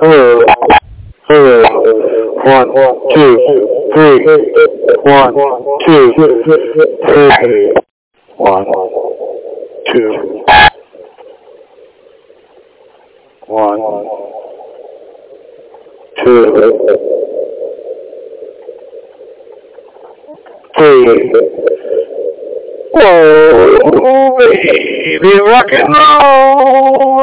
One, two, three. One, two, three. One, two. One, two, three. Oh, baby, rock and roll.